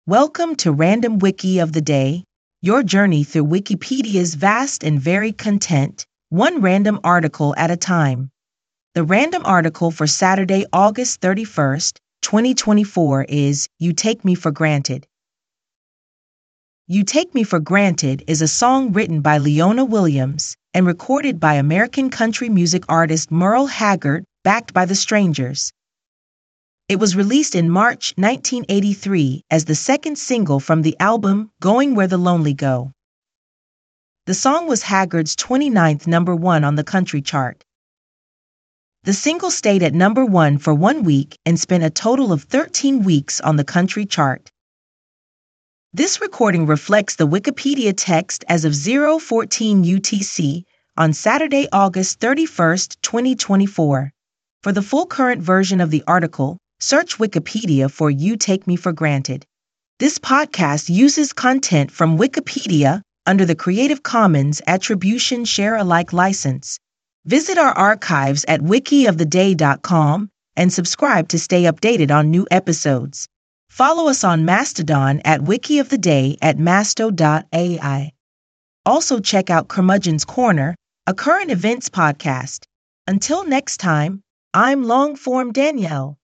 Welcome to Random Wiki of the Day, your journey through Wikipedia's vast and varied content, one random article at a time. The random article for Saturday, August 31st, 2024 is You Take Me for Granted. You Take Me for Granted is a song written by Leona Williams and recorded by American country music artist Merle Haggard, backed by The Strangers. It was released in March 1983 as the second single from the album Going Where the Lonely Go. The song was Haggard's 29th number one on the country chart. The single stayed at number one for 1 week and spent a total of 13 weeks on the country chart. This recording reflects the Wikipedia text as of 0:14 UTC on Saturday, August 31st, 2024. For the full current version of the article, search Wikipedia for You Take Me for Granted. This podcast uses content from Wikipedia under the Creative Commons Attribution Share Alike license. Visit our archives at wikioftheday.com and subscribe to stay updated on new episodes. Follow us on Mastodon at wikioftheday at masto.ai. Also check out Curmudgeon's Corner, a current events podcast. Until next time, I'm Longform Danielle.